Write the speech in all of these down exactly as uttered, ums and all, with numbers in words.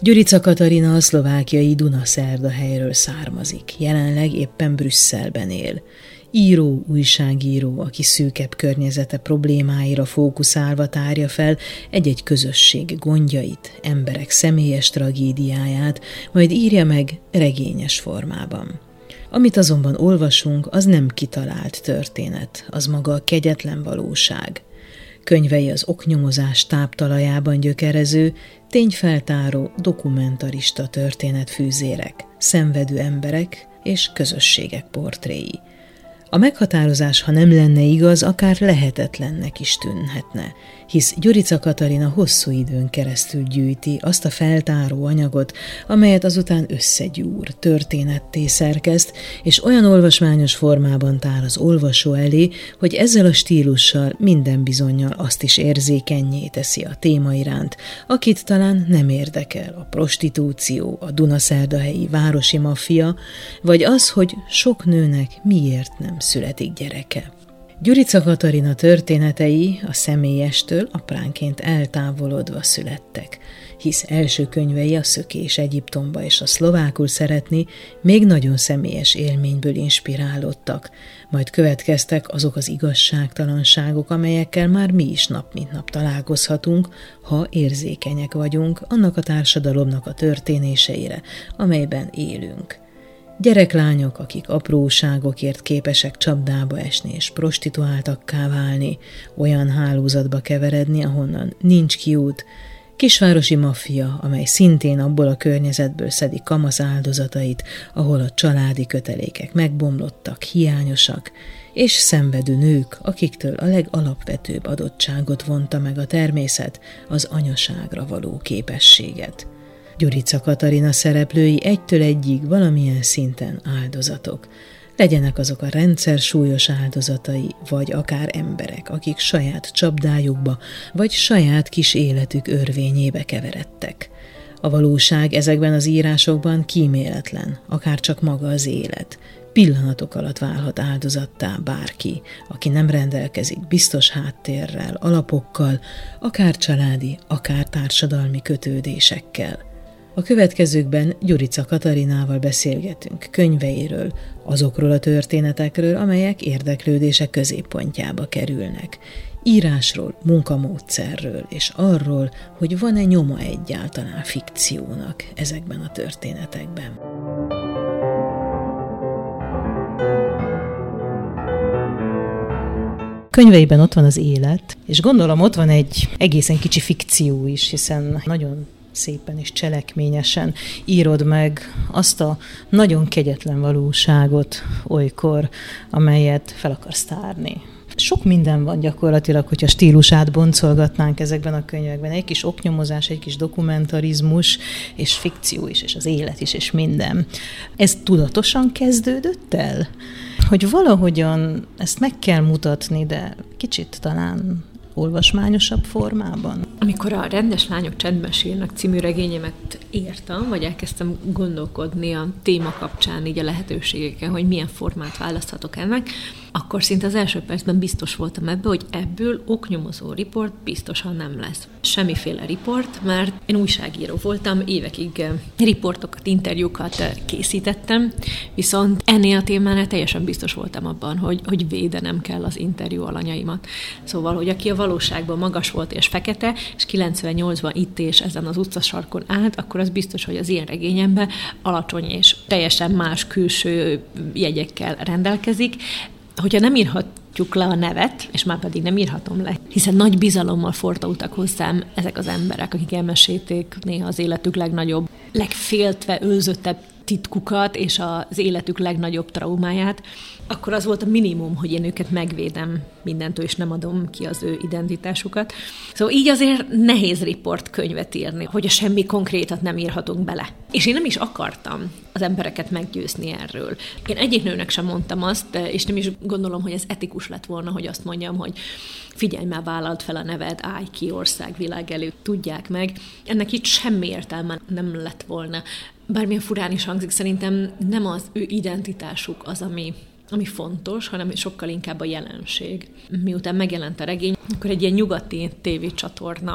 Gyurica Katarina a szlovákiai Dunaszerdahelyről származik, jelenleg éppen Brüsszelben él. Író, újságíró, aki szűkebb környezete problémáira fókuszálva tárja fel egy-egy közösség gondjait, emberek személyes tragédiáját, majd írja meg regényes formában. Amit azonban olvasunk, az nem kitalált történet, az maga a kegyetlen valóság. Könyvei az oknyomozás táptalajában gyökerező, tényfeltáró, dokumentarista történetfűzérek, szenvedő emberek és közösségek portréi. A meghatározás, ha nem lenne igaz, akár lehetetlennek is tűnhetne, hisz Gyurica Katarina hosszú időn keresztül gyűjti azt a feltáró anyagot, amelyet azután összegyúr, történetté szerkeszt, és olyan olvasmányos formában tár az olvasó elé, hogy ezzel a stílussal minden bizonnyal azt is érzékennyé teszi a téma iránt, akit talán nem érdekel a prostitúció, a dunaszerdahelyi városi maffia, vagy az, hogy sok nőnek miért nem születik gyereke. Gyurica Katarina történetei a személyestől apránként eltávolodva születtek, hisz első könyvei a Szökés Egyiptomba és a Szlovákul szeretni még nagyon személyes élményből inspirálódtak, majd következtek azok az igazságtalanságok, amelyekkel már mi is nap mint nap találkozhatunk, ha érzékenyek vagyunk annak a társadalomnak a történéseire, amelyben élünk. Gyereklányok, akik apróságokért képesek csapdába esni és prostituáltakká válni, olyan hálózatba keveredni, ahonnan nincs kiút, kisvárosi maffia, amely szintén abból a környezetből szedi kamasz áldozatait, ahol a családi kötelékek megbomlottak, hiányosak, és szenvedő nők, akiktől a legalapvetőbb adottságot vonta meg a természet, az anyaságra való képességet. Gyurica Katarina szereplői egytől egyig valamilyen szinten áldozatok. Legyenek azok a rendszer súlyos áldozatai, vagy akár emberek, akik saját csapdájukba, vagy saját kis életük örvényébe keveredtek. A valóság ezekben az írásokban kíméletlen, akár csak maga az élet. Pillanatok alatt válhat áldozattá bárki, aki nem rendelkezik biztos háttérrel, alapokkal, akár családi, akár társadalmi kötődésekkel. A következőkben Gyurica Katarinával beszélgetünk könyveiről, azokról a történetekről, amelyek érdeklődése középpontjába kerülnek. Írásról, munkamódszerről, és arról, hogy van-e nyoma egyáltalán fikciónak ezekben a történetekben. Könyveiben ott van az élet, és gondolom ott van egy egészen kicsi fikció is, hiszen nagyon szépen és cselekményesen írod meg azt a nagyon kegyetlen valóságot olykor, amelyet fel akarsz tárni. Sok minden van gyakorlatilag, hogyha stílusát boncolgatnánk ezekben a könyvekben. Egy kis oknyomozás, egy kis dokumentarizmus, és fikció is, és az élet is, és minden. Ez tudatosan kezdődött el? Hogy valahogyan ezt meg kell mutatni, de kicsit talán olvasmányosabb formában? Amikor a Rendes lányok csendben sírnak című regényemet írtam, vagy elkezdtem gondolkodni a téma kapcsán, így a lehetőségeken, hogy milyen formát választhatok ennek, akkor szinte az első percben biztos voltam ebbe, hogy ebből oknyomozó riport biztosan nem lesz. Semmiféle riport, mert én újságíró voltam, évekig riportokat, interjúkat készítettem, viszont ennél a témánál teljesen biztos voltam abban, hogy, hogy védenem kell az interjú alanyaimat. Szóval, hogy aki a valóságban magas volt és fekete, és kilencvennyolcban itt és ezen az utcasarkon állt, akkor az biztos, hogy az ilyen regényemben alacsony és teljesen más külső jegyekkel rendelkezik. Hogyha nem írhatjuk le a nevet, és már pedig nem írhatom le, hiszen nagy bizalommal fordultak hozzám ezek az emberek, akik elmesélték néha az életük legnagyobb, legféltve őrzöttebb titkukat és az életük legnagyobb traumáját, akkor az volt a minimum, hogy én őket megvédem mindentől, és nem adom ki az ő identitásukat. Szóval így azért nehéz riportkönyvet írni, hogy a semmi konkrétat nem írhatunk bele. És én nem is akartam az embereket meggyőzni erről. Én egyik nőnek sem mondtam azt, és nem is gondolom, hogy ez etikus lett volna, hogy azt mondjam, hogy figyelj már, vállald fel a neved, állj ki ország, világ előtt, tudják meg. Ennek itt semmi értelme nem lett volna. Bármilyen furán is hangzik, szerintem nem az ő identitásuk az, ami ami fontos, hanem sokkal inkább a jelenség. Miután megjelent a regény, akkor egy ilyen nyugati tévécsatorna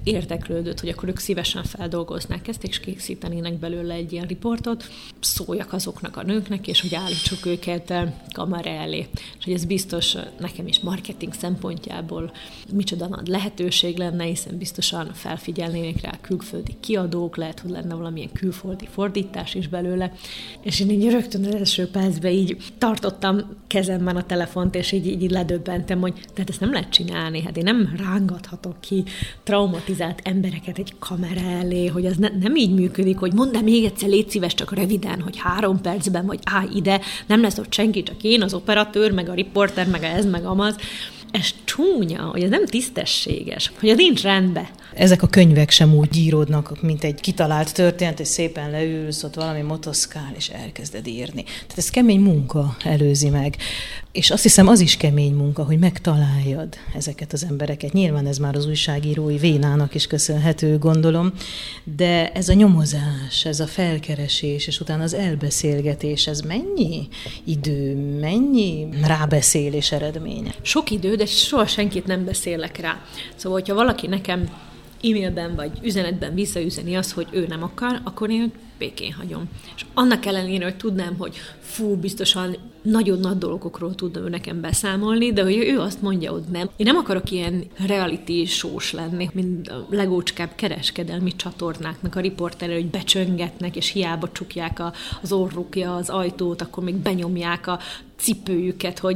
érdeklődött, hogy akkor ők szívesen feldolgoznák ezt, és készítenének belőle egy ilyen riportot, szóljak azoknak a nőknek, és hogy állítsuk őket kamera elé. És hogy ez biztos nekem is marketing szempontjából micsoda nagy lehetőség lenne, hiszen biztosan felfigyelnének rá külföldi kiadók, lehet, hogy lenne valamilyen külföldi fordítás is belőle. És én így rögtön az első percben így tartottam kezemben a telefont, és így, így ledöbbentem, hogy tehát ezt nem lehet csinálni, hát én nem rángathatok ki traumatizált embereket egy kamera elé, hogy az ne, nem így működik, hogy mondd még egyszer, légy szíves, csak röviden, hogy három percben, vagy állj ide, nem lesz ott senki, csak én, az operatőr, meg a riporter, meg a ez, meg amaz. Ez csúnya, hogy ez nem tisztességes, hogy ez nincs rendben. Ezek a könyvek sem úgy íródnak, mint egy kitalált történet, és szépen leülsz, ott valami motoszkál, és elkezded írni. Tehát ez kemény munka előzi meg. És azt hiszem, az is kemény munka, hogy megtaláljad ezeket az embereket. Nyilván ez már az újságírói vénának is köszönhető, gondolom, de ez a nyomozás, ez a felkeresés, és utána az elbeszélgetés, ez mennyi idő, mennyi rábeszélés eredménye? Sok idő, de soha senkit nem beszélek rá. Szóval, hogyha valaki nekem e-mailben vagy üzenetben visszaüzeni azt, hogy ő nem akar, akkor én őt békén hagyom. És annak ellenére, hogy tudnám, hogy fú, biztosan nagyon nagy dolgokról tudna ő nekem beszámolni, de hogy ő azt mondja, hogy nem. Én nem akarok ilyen reality shows lenni, mint a legócskább kereskedelmi csatornáknak a riporterre, hogy becsöngetnek, és hiába csukják a, az orrukja az ajtót, akkor még benyomják a cipőjüket, hogy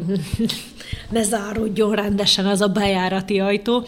ne záródjon rendesen az a bejárati ajtó.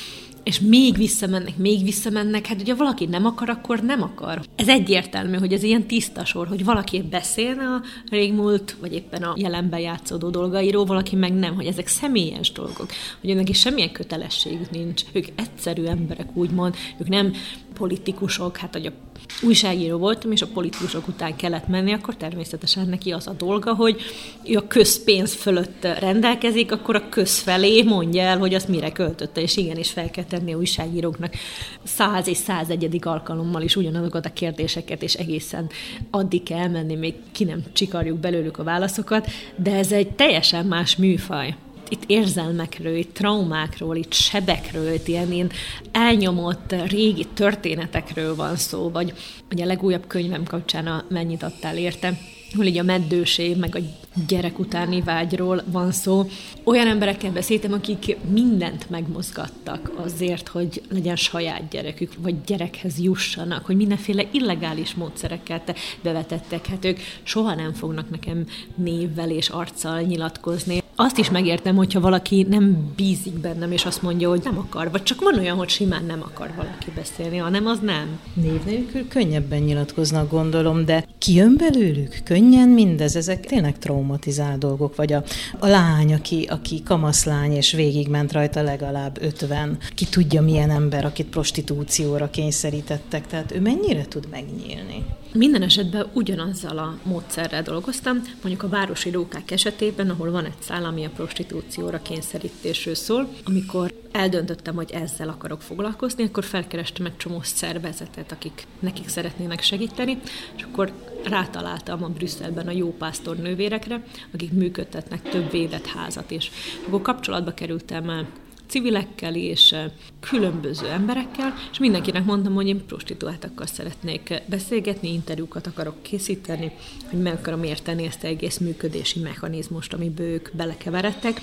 És még visszamennek, még visszamennek, hát ugye valaki nem akar, akkor nem akar. Ez egyértelmű, hogy ez ilyen tiszta sor, hogy valaki beszélne a régmúlt, vagy éppen a jelenben játszódó dolgairól, valaki meg nem, hogy ezek személyes dolgok, hogy önnek is semmilyen kötelességük nincs. Ők egyszerű emberek, úgymond, ők nem politikusok, hát hogy a újságíró voltam, és a politikusok után kellett menni, akkor természetesen neki az a dolga, hogy ő a közpénz fölött rendelkezik, akkor a köz felé mondja el, hogy azt mire költötte, és igenis fel kell tenni a újságíróknak száz és százegyedik alkalommal is ugyanazokat a kérdéseket, és egészen addig kell menni, még ki nem csikarjuk belőlük a válaszokat, de ez egy teljesen más műfaj. Itt érzelmekről, itt traumákról, itt sebekről, itt ilyen, ilyen elnyomott régi történetekről van szó, vagy, vagy a legújabb könyvem kapcsán a Mennyit adtál érte, hol így a meddőség, meg a gyerek utáni vágyról van szó. Olyan emberekkel beszéltem, akik mindent megmozgattak azért, hogy legyen saját gyerekük, vagy gyerekhez jussanak, hogy mindenféle illegális módszereket bevetettek. Hát ők soha nem fognak nekem névvel és arccal nyilatkozni. Azt is megértem, hogyha valaki nem bízik bennem, és azt mondja, hogy nem akar, vagy csak van olyan, hogy simán nem akar valaki beszélni, hanem az nem. Név nélkül könnyebben nyilatkoznak, gondolom, de kijön belőlük könnyen mindez, ezek tényleg traumatizált dolgok, vagy a, a lány, aki, aki kamaszlány, és végigment rajta legalább ötven, ki tudja milyen ember, akit prostitúcióra kényszerítettek, tehát ő mennyire tud megnyílni? Minden esetben ugyanazzal a módszerrel dolgoztam, mondjuk a városi rókák esetében, ahol van egy szál, ami a prostitúcióra kényszerítésről szól. Amikor eldöntöttem, hogy ezzel akarok foglalkozni, akkor felkerestem egy csomó szervezetet, akik nekik szeretnének segíteni, és akkor rátaláltam a Brüsszelben a jó pásztor nővérekre, akik működtetnek több védett házat, és akkor kapcsolatba kerültem civilekkel és különböző emberekkel, és mindenkinek mondtam, hogy én prostituáltakkal szeretnék beszélgetni, interjúkat akarok készíteni, hogy meg akarom érteni ezt az egész működési mechanizmust, amiben ők belekeveredtek,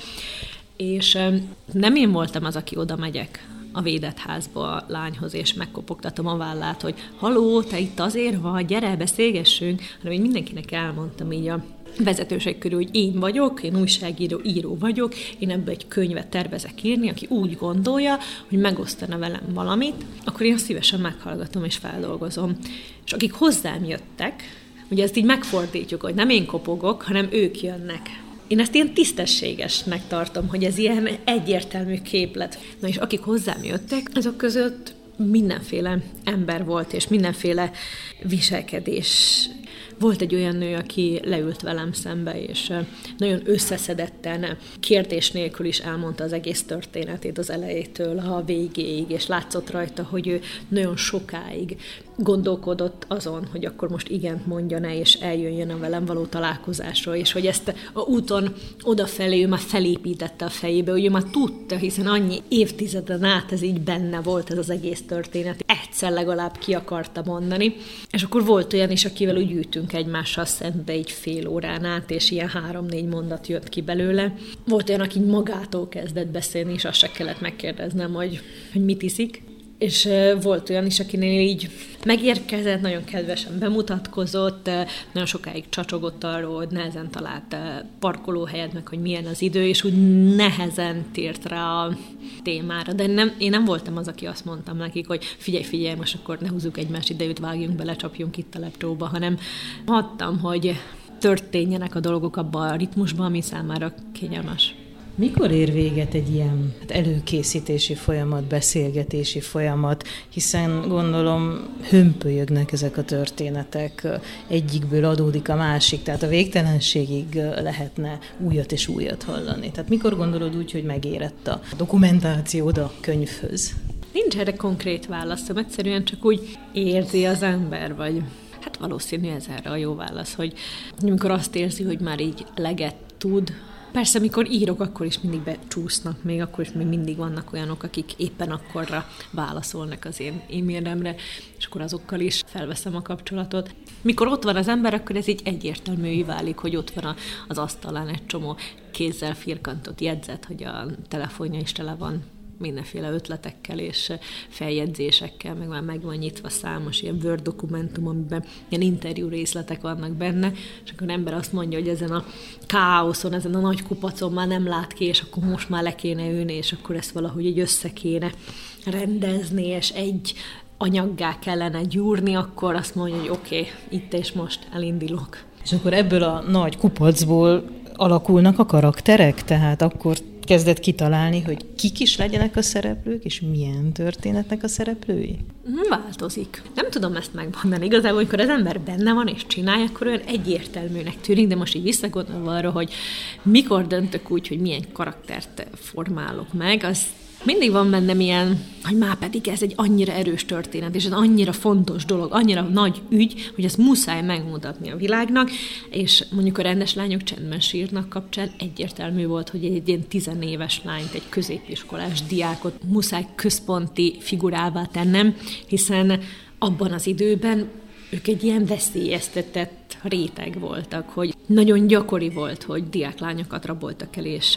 és nem én voltam az, aki oda megyek a védett házba a lányhoz, és megkopogtatom a vállát, hogy haló, te itt azért vagy, gyere, beszélgessünk, hanem én mindenkinek elmondtam így a vezetőség körül, hogy én vagyok, én újságíró, író vagyok, én ebből egy könyvet tervezek írni, aki úgy gondolja, hogy megosztana velem valamit, akkor én azt szívesen meghallgatom és feldolgozom. És akik hozzám jöttek, ugye ezt így megfordítjuk, hogy nem én kopogok, hanem ők jönnek. Én ezt ilyen tisztességesnek tartom, hogy ez ilyen egyértelmű képlet. Na és akik hozzám jöttek, azok között mindenféle ember volt, és mindenféle viselkedés. Volt egy olyan nő, aki leült velem szembe, és nagyon összeszedetten, kérdés nélkül is elmondta az egész történetét az elejétől a végéig, és látszott rajta, hogy ő nagyon sokáig gondolkodott azon, hogy akkor most igent mondjon-e, és eljöjjön a velem való találkozásról, és hogy ezt a úton odafelé ő már felépítette a fejébe, hogy ő már tudta, hiszen annyi évtizeden át ez így benne volt ez az egész történet. Egyszer legalább ki akarta mondani. És akkor volt olyan is, akivel úgy ültünk egymással szembe egy fél órán át, és ilyen három-négy mondat jött ki belőle. Volt olyan, aki magától kezdett beszélni, és azt se kellett megkérdeznem, hogy, hogy mit iszik. És volt olyan is, akinél így megérkezett, nagyon kedvesen bemutatkozott, nagyon sokáig csacsogott arról, hogy nehezen talált parkolóhelyet, meg hogy milyen az idő, és úgy nehezen tért rá a témára. De nem, én nem voltam az, aki azt mondtam nekik, hogy figyelj, figyelj, most akkor ne húzzuk egymás idejét, vágjunk bele, csapjunk itt a leptóba, hanem hagytam, hogy történjenek a dolgok abban a ritmusban, ami számára kényelmes. Mikor ér véget egy ilyen előkészítési folyamat, beszélgetési folyamat, hiszen gondolom hömpölyögnek ezek a történetek, egyikből adódik a másik, tehát a végtelenségig lehetne újat és újat hallani. Tehát mikor gondolod úgy, hogy megérett a dokumentációd a könyvhöz? Nincs erre konkrét válaszom, egyszerűen csak úgy érzi az ember, vagy hát valószínű ez erre a jó válasz, hogy amikor azt érzi, hogy már így eleget tud. Persze, amikor írok, akkor is mindig becsúsznak, még akkor is még mindig vannak olyanok, akik éppen akkorra válaszolnak az én e-mailemre, és akkor azokkal is felveszem a kapcsolatot. Mikor ott van az ember, akkor ez így egyértelművé válik, hogy ott van az asztalán egy csomó kézzel firkantott jegyzet, hogy a telefonja is tele van mindenféle ötletekkel és feljegyzésekkel, meg már meg van nyitva számos ilyen Word dokumentum, amiben ilyen interjú részletek vannak benne, és akkor az ember azt mondja, hogy ezen a káoszon, ezen a nagy kupacon már nem lát ki, és akkor most már le kéne ülni, és akkor ezt valahogy így össze kéne rendezni, és egy anyaggá kellene gyúrni, akkor azt mondja, hogy oké, okay, itt és most elindulok. És akkor ebből a nagy kupacból alakulnak a karakterek? Tehát akkor kezdett kitalálni, hogy kik is legyenek a szereplők, és milyen történetnek a szereplői? Változik. Nem tudom ezt megmondani. Igazából, amikor az ember benne van és csinálja, akkor olyan egyértelműnek tűnik, de most így visszagondolva arra, hogy mikor döntök úgy, hogy milyen karaktert formálok meg, az mindig van bennem ilyen, hogy már pedig ez egy annyira erős történet, és ez annyira fontos dolog, annyira nagy ügy, hogy ezt muszáj megmutatni a világnak, és mondjuk a Rendes lányok csendben sírnak kapcsán egyértelmű volt, hogy egy ilyen tizenéves lányt, egy középiskolás diákot muszáj központi figurává tennem, hiszen abban az időben ők egy ilyen veszélyeztetett réteg voltak, hogy nagyon gyakori volt, hogy diáklányokat raboltak el, és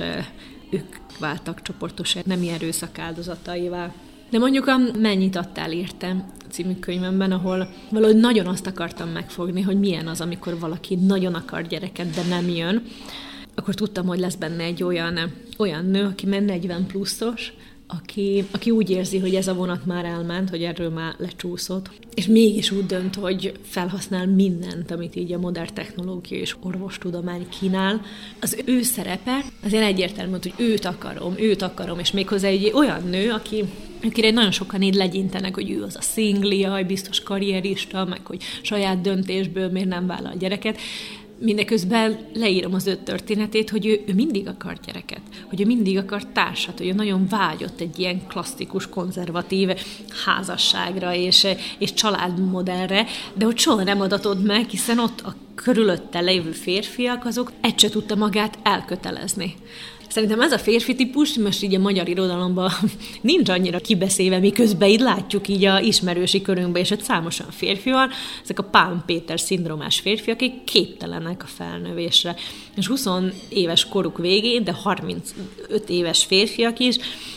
ők váltak csoportos nemi erőszak áldozataivá. De mondjuk a Mennyit adtál érte című könyvemben, ahol valahogy nagyon azt akartam megfogni, hogy milyen az, amikor valaki nagyon akar gyereket, de nem jön, akkor tudtam, hogy lesz benne egy olyan, olyan nő, aki már negyven pluszos, aki, aki úgy érzi, hogy ez a vonat már elment, hogy erről már lecsúszott, és mégis úgy dönt, hogy felhasznál mindent, amit így a modern technológia és orvostudomány kínál. Az ő szerepe azért egyértelmű, hogy őt akarom, őt akarom, és méghozzá egy olyan nő, aki akire nagyon sokan így legyintenek, hogy ő az a szinglia, biztos karrierista, meg hogy saját döntésből miért nem vállal gyereket. Mindeközben leírom az ő történetét, hogy ő, ő mindig akar gyereket, hogy ő mindig akar társat, hogy ő nagyon vágyott egy ilyen klasszikus, konzervatív házasságra és, és családmodellre, de hogy soha nem adatott meg, hiszen ott a körülötte lévő férfiak, azok egy se tudta magát elkötelezni. Szerintem ez a férfi típus, most így a magyar irodalomban nincs annyira kibeszélve, miközben így látjuk így a ismerősi körünkben, és egy számosan férfi van, ezek a Pálm Péter szindrómás férfiak, akik képtelenek a felnövésre. És húsz éves koruk végén, de harmincöt éves férfiak is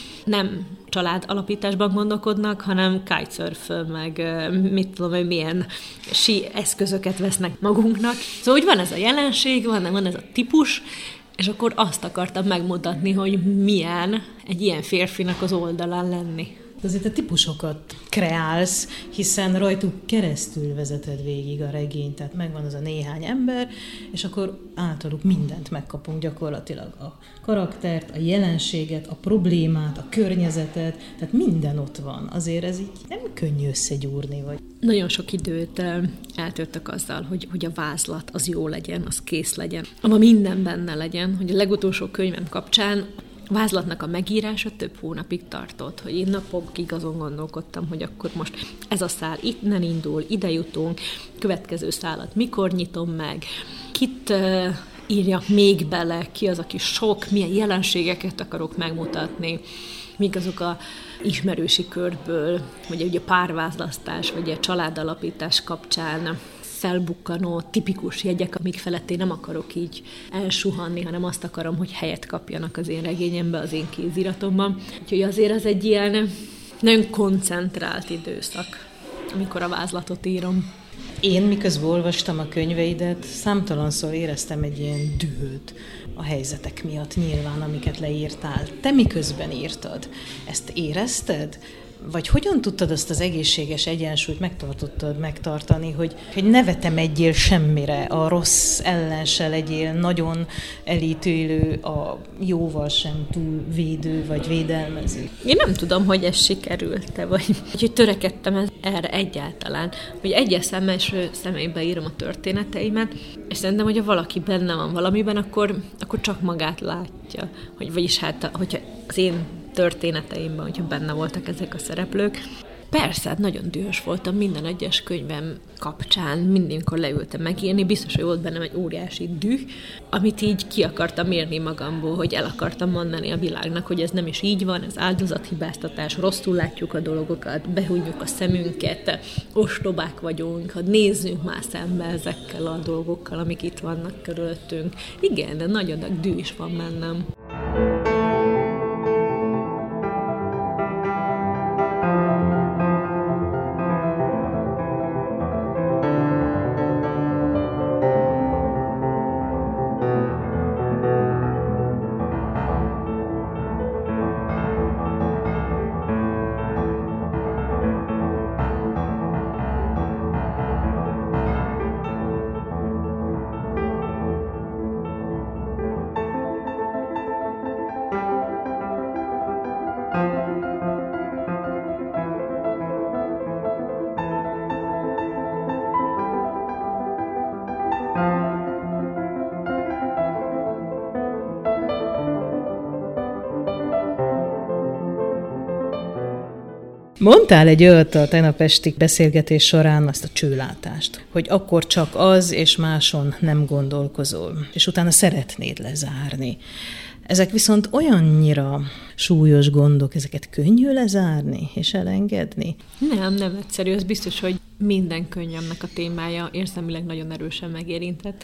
nem család alapításban gondolkodnak, hanem kitesurföl, meg mit tudom, hogy milyen sí eszközöket vesznek magunknak. Szóval, hogy van ez a jelenség, van, van ez a típus, és akkor azt akartam megmutatni, hogy milyen egy ilyen férfinak az oldalán lenni. Azért a típusokat kreálsz, hiszen rajtuk keresztül vezeted végig a regényt, tehát megvan az a néhány ember, és akkor általuk mindent megkapunk gyakorlatilag. A karaktert, a jelenséget, a problémát, a környezetet, tehát minden ott van. Azért ez így nem könnyű összegyúrni, vagy... Nagyon sok időt eltöltök azzal, hogy, hogy a vázlat az jó legyen, az kész legyen. Abban minden benne legyen, hogy a legutolsó könyvem kapcsán vázlatnak a megírása több hónapig tartott, hogy én napokig azon gondolkodtam, hogy akkor most ez a szál innen indul, ide jutunk, következő szálat mikor nyitom meg, kit uh, írjak még bele, ki az, aki sok, milyen jelenségeket akarok megmutatni, mik azok a ismerősi körből, vagy ugye a párvázlasztás, vagy a családalapítás kapcsán felbukkanó tipikus jegyek, amik felett én nem akarok így elsuhanni, hanem azt akarom, hogy helyet kapjanak az én regényemben, az én kéziratomban. Úgyhogy azért ez egy ilyen nagyon koncentrált időszak, amikor a vázlatot írom. Én miközben olvastam a könyveidet, számtalanszor éreztem egy ilyen dühöt a helyzetek miatt nyilván, amiket leírtál. Te miközben írtad? Ezt érezted? Vagy hogyan tudtad azt az egészséges egyensúlyt megtartottad megtartani, hogy, hogy ne vetemedjél semmire, a rossz ellen se legyél nagyon elítélő, a jóval sem túl védő vagy védelmező? Én nem tudom, hogy ez sikerült-e, vagy hogy törekedtem erre egyáltalán, hogy egyes szemes személybe írom a történeteimet, és szerintem, hogyha valaki benne van valamiben, akkor, akkor csak magát látja. Hogy, vagyis hát, hogyha az én történeteimben, hogyha benne voltak ezek a szereplők. Persze, hát nagyon dühös voltam minden egyes könyvem kapcsán, mindenkor leültem megírni, biztos, hogy volt bennem egy óriási düh, amit így ki akartam érni magamból, hogy el akartam mondani a világnak, hogy ez nem is így van, ez áldozathibáztatás, rosszul látjuk a dolgokat, behújjuk a szemünket, ostobák vagyunk, ha nézzünk már szembe ezekkel a dolgokkal, amik itt vannak körülöttünk. Igen, de nagy adag düh is van bennem. Mondtál egy olyat a tegnap esti beszélgetés során, azt a csőlátást, hogy akkor csak az és máson nem gondolkozol, és utána szeretnéd lezárni. Ezek viszont olyannyira súlyos gondok, ezeket könnyű lezárni és elengedni? Nem, nem egyszerű. Az biztos, hogy minden könyvemnek a témája érzelmileg nagyon erősen megérintett,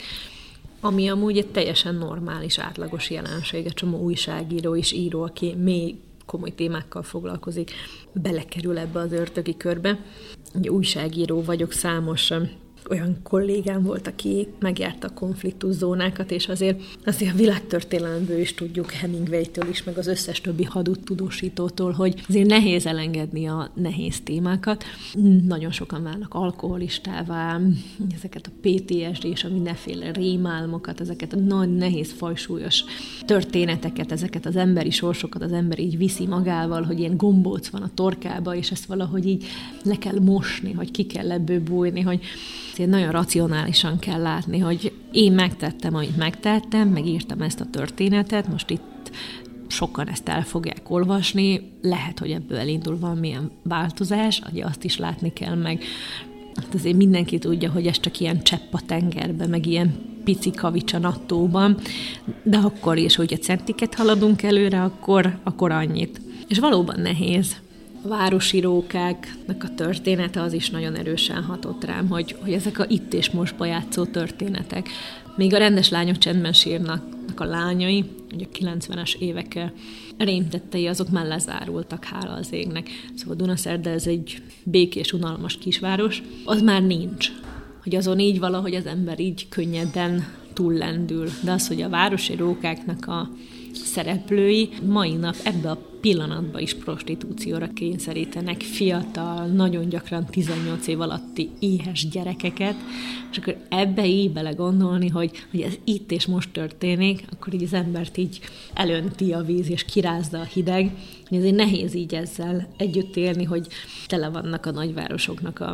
ami amúgy egy teljesen normális, átlagos jelenség. Egy csomó újságíró és író, aki még komoly témákkal foglalkozik, belekerül ebbe az ördögi körbe. Ugye újságíró vagyok, számos olyan kollégám volt, aki megjárta a konfliktuszónákat, és azért, azért a világtörténelemből is tudjuk, Hemingwaytől is, meg az összes többi hadtudósítótól, hogy azért nehéz elengedni a nehéz témákat. Nagyon sokan válnak alkoholistává, ezeket a pé té es dé és a mindenféle rémálmokat, ezeket a nagy, nehéz, fajsúlyos történeteket, ezeket az emberi sorsokat az ember így viszi magával, hogy ilyen gombóc van a torkába, és ezt valahogy így le kell mosni, hogy ki kell ebből bújni, hogy nagyon racionálisan kell látni, hogy én megtettem, amit megtettem, megírtam ezt a történetet, most itt sokan ezt el fogják olvasni, lehet, hogy ebből elindul valamilyen változás, ugye azt is látni kell meg. Hát azért mindenki tudja, hogy ez csak ilyen csepp a tengerbe, meg ilyen pici kavics a nattóban, de akkor is, hogy a centiket haladunk előre, akkor, akkor annyit. És valóban nehéz. A városi rókáknak a története az is nagyon erősen hatott rám, hogy, hogy ezek a itt és mostba játszó történetek. Még a rendes lányok csendben sírnak a lányai, ugye a kilencvenes évek rémtettei, azok már lezárultak, hála az égnek. Szóval Dunaszerde ez egy békés, unalmas kisváros, az már nincs. Hogy azon így valahogy az ember így könnyedden túllendül. De az, hogy a városi rókáknak a szereplői mai nap ebbe a pillanatban is prostitúcióra kényszerítenek fiatal, nagyon gyakran tizennyolc év alatti éhes gyerekeket, és akkor ebbe így belegondolni, hogy, hogy ez itt és most történik, akkor így az embert így elönti a víz, és kirázza a hideg, hogy azért nehéz így ezzel együtt élni, hogy tele vannak a nagyvárosoknak a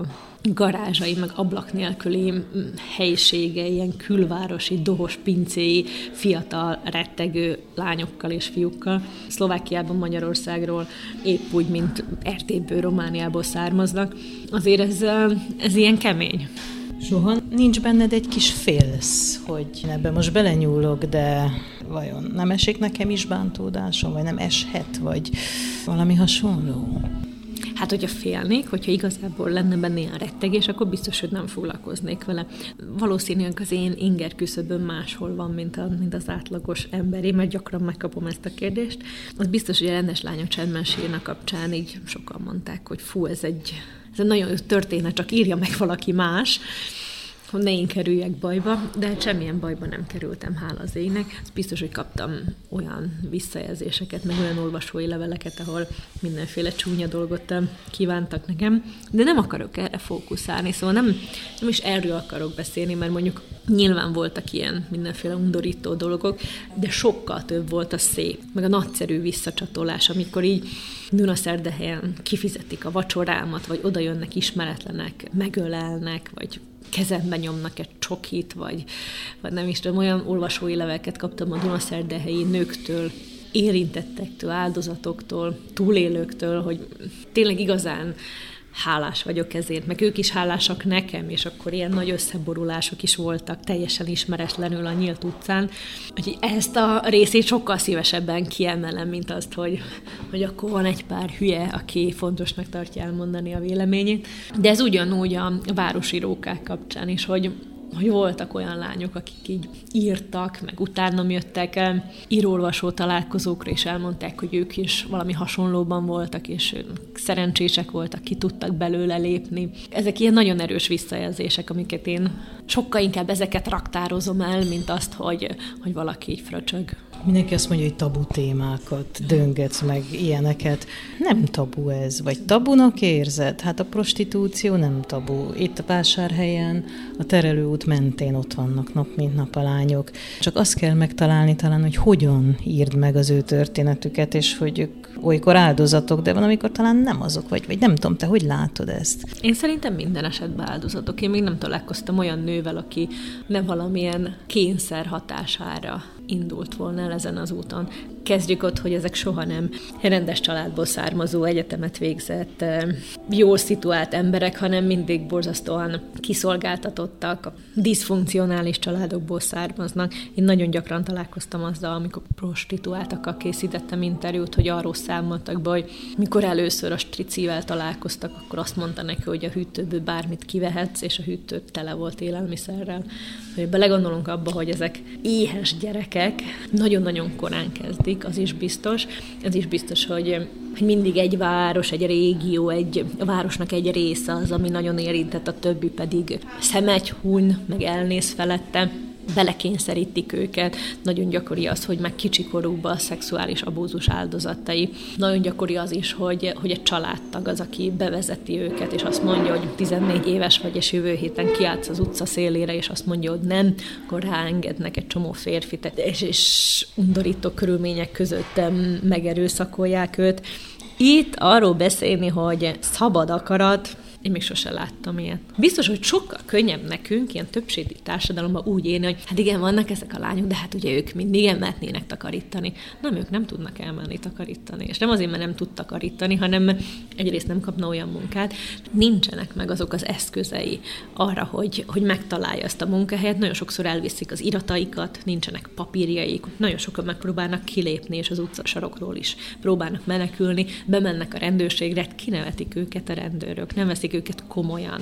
garázsai, meg ablak nélküli helyisége, ilyen külvárosi, dohos pincéi, fiatal, rettegő lányokkal és fiúkkal. Szlovákiában, Magyarországról épp úgy, mint Erdélyből, Romániából származnak. Azért ez, ez ilyen kemény. Soha nincs benned egy kis félsz, hogy ebbe most belenyúlok, de vajon nem esik nekem is bántódásom, vagy nem eshet, vagy valami hasonló? Hát, hogyha félnék, hogyha igazából lenne benne ilyen rettegés, akkor biztos, hogy nem foglalkoznék vele. Valószínűleg az én inger küszöböm máshol van, mint, a, mint az átlagos emberi, mert gyakran megkapom ezt a kérdést. Az biztos, hogy a Rendes lányok csendben sírnak kapcsán így sokan mondták, hogy fú, ez egy, ez egy nagyon jó történet, csak írja meg valaki más, hogy ne én kerüljek bajba, de hát semmilyen bajba nem kerültem, hála az égnek. Ez biztos, hogy kaptam olyan visszajelzéseket, meg olyan olvasói leveleket, ahol mindenféle csúnya dolgot kívántak nekem, de nem akarok erre fókuszálni, szóval nem, nem is erről akarok beszélni, mert mondjuk nyilván voltak ilyen mindenféle undorító dolgok, de sokkal több volt a szép, meg a nagyszerű visszacsatolás, amikor így Dunaszerdahelyen kifizetik a vacsorámat, vagy oda jönnek ismeretlenek, megölelnek, vagy kezembe nyomnak egy csokit, vagy, vagy nem is tudom, olyan olvasói leveleket kaptam a dunaszerdahelyi nőktől, érintettektől, áldozatoktól, túlélőktől, hogy tényleg igazán hálás vagyok ezért, meg ők is hálásak nekem, és akkor ilyen nagy összeborulások is voltak, teljesen ismeretlenül a nyílt utcán. Úgyhogy ezt a részét sokkal szívesebben kiemelem, mint azt, hogy, hogy akkor van egy pár hülye, aki fontosnak tartja elmondani a véleményét. De ez ugyanúgy a városi rókák kapcsán is, hogy hogy voltak olyan lányok, akik így írtak, meg utána jöttek el író-olvasó találkozókra, és elmondták, hogy ők is valami hasonlóban voltak, és szerencsések voltak, ki tudtak belőle lépni. Ezek ilyen nagyon erős visszajelzések, amiket én sokkal inkább ezeket raktározom el, mint azt, hogy, hogy valaki így fröcsög. Mindenki azt mondja, hogy tabu témákat döngetsz meg ilyeneket. Nem tabu ez, vagy tabunak érzed? Hát a prostitúció nem tabu. Itt a Vásárhelyen, a Terelőút mentén ott vannak nap mint nap a lányok. Csak azt kell megtalálni talán, hogy hogyan írd meg az ő történetüket, és hogy ők olykor áldozatok, de van, amikor talán nem azok vagy, vagy nem tudom, te hogy látod ezt? Én szerintem minden esetben áldozatok. Én még nem találkoztam olyan nővel, aki nem valamilyen kényszer hatására indult volna el ezen az úton. Kezdjük ott, hogy ezek soha nem rendes családból származó, egyetemet végzett, jól szituált emberek, hanem mindig borzasztóan kiszolgáltatottak, diszfunkcionális családokból származnak. Én nagyon gyakran találkoztam azzal, amikor prostituáltakkal készítettem interjút, hogy arról számoltak be, hogy mikor először a stricivel találkoztak, akkor azt mondta neki, hogy a hűtőből bármit kivehetsz, és a hűtő tele volt élelmiszerrel. Hogy belegondolunk abba, hogy ezek éhes gyerekek nagyon-nagyon korán kezdik, az is biztos. Ez is biztos, hogy, hogy mindig egy város, egy régió, egy, a városnak egy része az, ami nagyon érintett, a többi pedig szemegy, hun, meg elnéz felette. Belekényszerítik őket. Nagyon gyakori az, hogy meg kicsikorúban a szexuális abúzus áldozatai. Nagyon gyakori az is, hogy, hogy a családtag az, aki bevezeti őket, és azt mondja, hogy tizennégy éves vagy, és jövő héten kiállsz az utca szélére, és azt mondja, hogy nem, akkor ráengednek egy csomó férfit, és, és undorító körülmények között megerőszakolják őt. Itt arról beszélni, hogy szabad akarat, én még sosem láttam ilyet. Biztos, hogy sokkal könnyebb nekünk ilyen többségi társadalomban úgy élni, hogy hát igen, vannak ezek a lányok, de hát ugye ők mindig elmehetnének takarítani. Nem, ők nem tudnak elmenni takarítani. És nem azért, mert nem tud takarítani, hanem egyrészt nem kapna olyan munkát, nincsenek meg azok az eszközei arra, hogy, hogy megtalálja ezt a munkahelyet. Nagyon sokszor elviszik az irataikat, nincsenek papírjaik, nagyon sokan megpróbálnak kilépni, és az utcasarokról is próbálnak menekülni, bemennek a rendőrségre, kinevetik őket a rendőrök, nem veszik őket komolyan.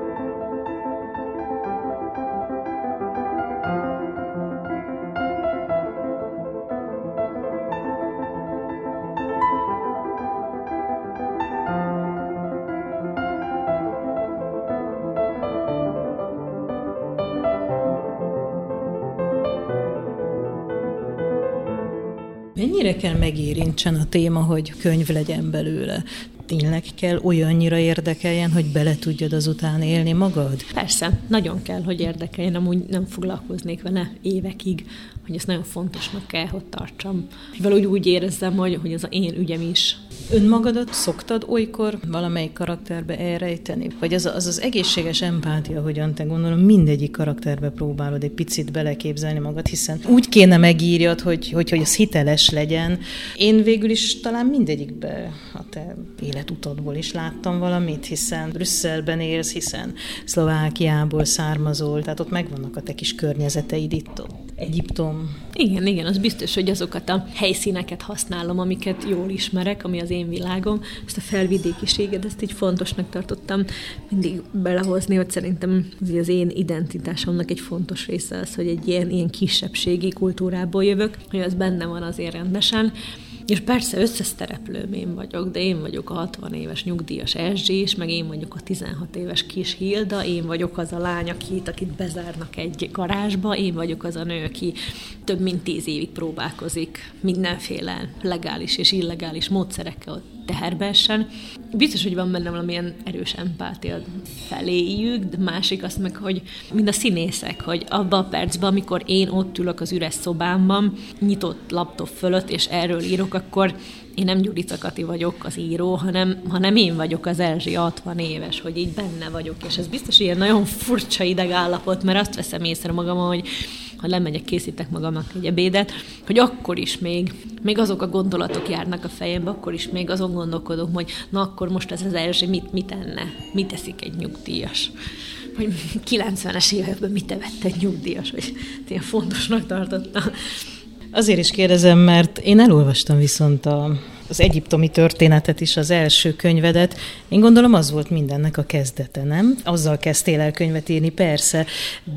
Mennyire kell megérintsen a téma, hogy könyv legyen belőle? Tényleg kell olyannyira érdekeljen, hogy bele tudjad azután élni magad? Persze, nagyon kell, hogy érdekeljen, amúgy nem foglalkoznék vele évekig, hogy ezt nagyon fontosnak kell, hogy tartsam. Valahogy úgy érezzem, hogy, hogy ez az én ügyem is. Önmagadat szoktad olykor valamelyik karakterbe elrejteni? Vagy az az, az egészséges empátia, hogyan te gondolom, mindegyik karakterbe próbálod egy picit beleképzelni magad, hiszen úgy kéne megírjad, hogy, hogy, hogy az hiteles legyen. Én végül is talán mindegyikbe a te életutadból is láttam valamit, hiszen Brüsszelben élsz, hiszen Szlovákiából származol, tehát ott megvannak a te kis környezeteid itt, ott. Egyiptom. Igen, igen, az biztos, hogy azokat a helyszíneket használom, amiket jól ismerek, ami az én világom. Ezt a felvidékiséget, ezt így fontosnak tartottam mindig belehozni, hogy szerintem az én identitásomnak egy fontos része az, hogy egy ilyen, ilyen kisebbségi kultúrából jövök, hogy az benne van azért rendesen. És persze összeszereplőm én vagyok, de én vagyok a hatvan éves nyugdíjas Erzsés, meg én vagyok a tizenhat éves kis Hilda, én vagyok az a lány, akit, akit bezárnak egy garázsba, én vagyok az a nő, aki több mint tíz évig próbálkozik mindenféle legális és illegális módszerekkel teherbe essen. Biztos, hogy van bennem valamilyen erős empátia feléjük, de másik azt meg, hogy mind a színészek, hogy abban a percben, amikor én ott ülök az üres szobámban, nyitott laptop fölött, és erről írok, akkor én nem Gyurica Kati vagyok az író, hanem, hanem én vagyok az Erzsi hatvan éves, hogy így benne vagyok, és ez biztos ilyen nagyon furcsa idegállapot, mert azt veszem észre magamon, hogy ha lemegyek, készítek magamnak egy ebédet, hogy akkor is még, még azok a gondolatok járnak a fejembe, akkor is még azon gondolkodok, hogy na akkor most ez az Erzsi mit, mit enne, mit teszik egy nyugdíjas. Hogy kilencvenes években mit evett egy nyugdíjas, hogy ilyen fontosnak tartottam. Azért is kérdezem, mert én elolvastam viszont a, az egyiptomi történetet is, az első könyvedet. Én gondolom az volt mindennek a kezdete, nem? Azzal kezdtél el könyvet írni, persze,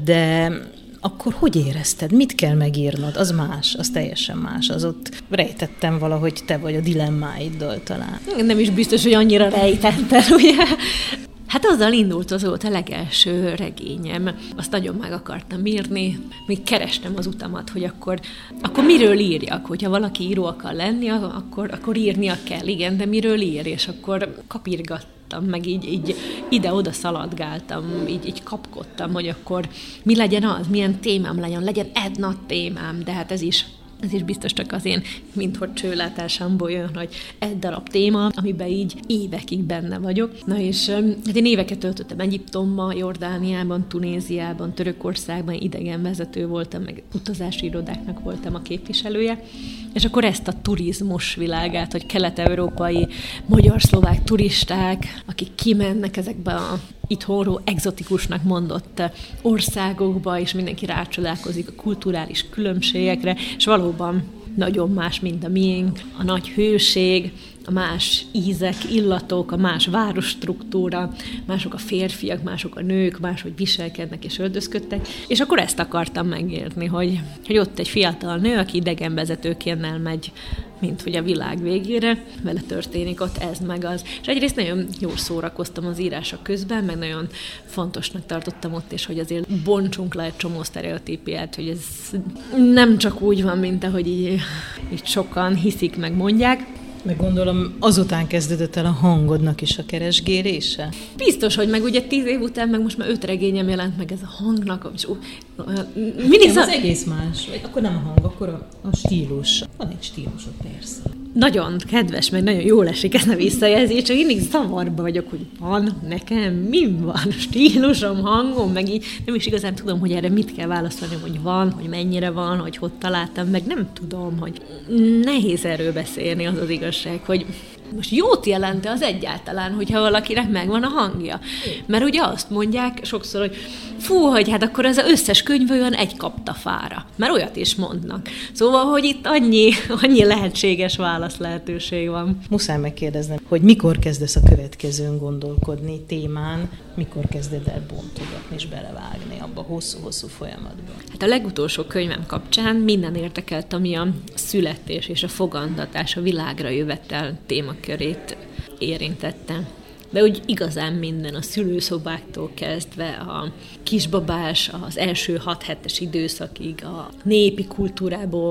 de akkor hogy érezted? Mit kell megírnod? Az más, az teljesen más. Az ott rejtettem valahogy te vagy a dilemmáiddal talán. Nem is biztos, hogy annyira rejtettem, ugye? Hát azzal indult, az volt a legelső regényem. Azt nagyon meg akartam írni, még kerestem az utamat, hogy akkor, akkor miről írjak. Hogyha valaki író akar lenni, akkor, akkor írnia kell, igen, de miről ír, és akkor kapirgattam, meg így, így ide-oda szaladgáltam, így, így kapkodtam, hogy akkor mi legyen az, milyen témám legyen, legyen Edna témám, de hát ez is Ez is biztos csak az én, minthogy csőlátásamból jön, hogy egy darab téma, amiben így évekig benne vagyok. Na és hát én éveket töltöttem Egyiptomban, Jordániában, Tunéziában, Törökországban, idegenvezető voltam, meg utazási irodáknak voltam a képviselője, és akkor ezt a turizmus világát, hogy kelet-európai, magyar-szlovák turisták, akik kimennek ezekbe a itthonról egzotikusnak mondott országokba, és mindenki rácsodálkozik a kulturális különbségekre, és valóban nagyon más, mint a miénk, a nagy hőség, a más ízek, illatok, a más városstruktúra, mások a férfiak, mások a nők, máshogy viselkednek és öltözködtek, és akkor ezt akartam megérni, hogy, hogy ott egy fiatal nő, aki idegenvezetőként elmegy, mint hogy a világ végére, vele történik ott ez meg az. És egyrészt nagyon jól szórakoztam az írása közben, meg nagyon fontosnak tartottam ott, és hogy azért bontsunk le egy csomó sztereotípiát, hogy ez nem csak úgy van, mint ahogy így, így sokan hiszik, meg mondják. Meg gondolom, azután kezdődött el a hangodnak is a keresgélése? Biztos, hogy meg ugye tíz év után, meg most már öt regényem jelent meg ez a hangnak, és mindig az egész más. Vagy akkor nem a hang, akkor a, a stílus. Van egy stílusod, persze. Nagyon kedves, meg nagyon jól esik ez a visszajelzés, csak mindig zavarba vagyok, hogy van nekem, mi van, stílusom, hangom, meg így nem is igazán tudom, hogy erre mit kell válaszolni, hogy van, hogy mennyire van, hogy hogy találtam, meg nem tudom, hogy nehéz erről beszélni, az az igazság, hogy most jót jelent az egyáltalán, hogyha valakinek megvan a hangja. Mert ugye azt mondják sokszor, hogy fú, hogy hát akkor az összes könyv olyan egy kaptafára. Mert olyat is mondnak. Szóval, hogy itt annyi, annyi lehetséges válasz lehetőség van. Muszáj megkérdeznem, hogy mikor kezdesz a következőn gondolkodni témán, mikor kezded el bontogatni és belevágni abba hosszú-hosszú folyamatban? Hát a legutolsó könyvem kapcsán minden érdekelt, ami a születés és a fogantatás, a világra jövetel témakörét érintette. De úgy igazán minden, a szülőszobáktól kezdve a kisbabás, az első hat hetes időszakig, a népi kultúrából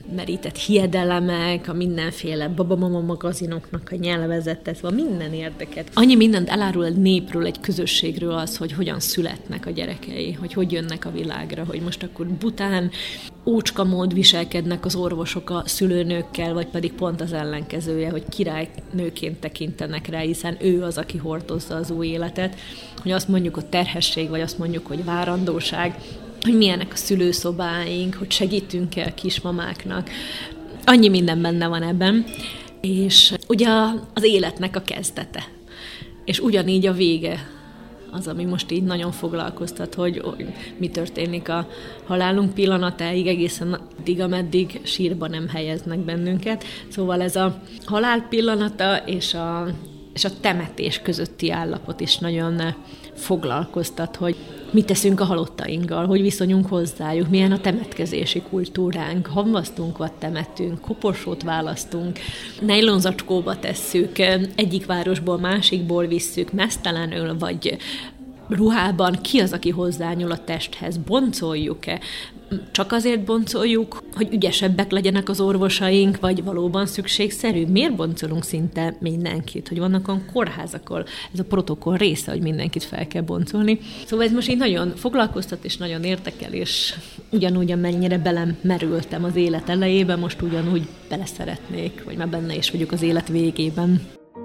merített hiedelmek, a mindenféle babamama magazinoknak a nyelvezete, szóval minden érdeket. Annyi mindent elárul egy népről, egy közösségről az, hogy hogyan születnek a gyerekei, hogy hogy jönnek a világra, hogy most akkor bután, ócska mód viselkednek az orvosok a szülőnőkkel, vagy pedig pont az ellenkezője, hogy királynőként tekintenek rá, hiszen ő az, aki hordozza az új életet, hogy azt mondjuk, hogy terhesség, vagy azt mondjuk, hogy várandóság, hogy milyenek a szülőszobáink, hogy segítünk-e a kismamáknak. Annyi minden benne van ebben. És ugye az életnek a kezdete. És ugyanígy a vége az, ami most így nagyon foglalkoztat, hogy, hogy mi történik a halálunk pillanatáig, egészen addig, ameddig sírba nem helyeznek bennünket. Szóval ez a halál pillanata és a, és a temetés közötti állapot is nagyon foglalkoztat, hogy mit teszünk a halottainkkal, hogy viszonyunk hozzájuk, milyen a temetkezési kultúránk, hamvasztunk vagy temetünk, koporsót választunk, nejlonzacskóba tesszük, egyik városból másikból visszük, meztelenül vagy ruhában, ki az, aki hozzányúl a testhez, boncoljuk-e, csak azért boncoljuk, hogy ügyesebbek legyenek az orvosaink, vagy valóban szükségszerű? Miért boncolunk szinte mindenkit? Hogy vannak olyan kórházak, ahol ez a protokoll része, hogy mindenkit fel kell boncolni. Szóval ez most így nagyon foglalkoztat, és nagyon érdekel, és ugyanúgy, amennyire belem merültem az élet elejében, most ugyanúgy beleszeretnék, vagy már benne is vagyok az élet végében.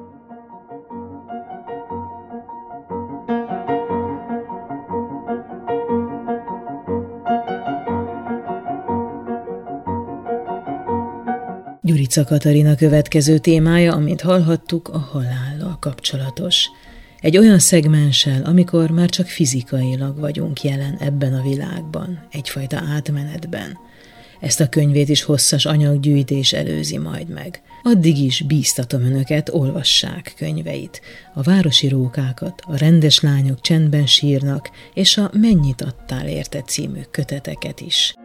Gyurica Katarina következő témája, amint hallhattuk, a halállal kapcsolatos. Egy olyan szegmenssel, amikor már csak fizikailag vagyunk jelen ebben a világban, egyfajta átmenetben. Ezt a könyvét is hosszas anyaggyűjtés előzi majd meg. Addig is bíztatom önöket, olvassák könyveit. A városi rókákat, a rendes lányok csendben sírnak, és a Mennyit adtál érte című köteteket is.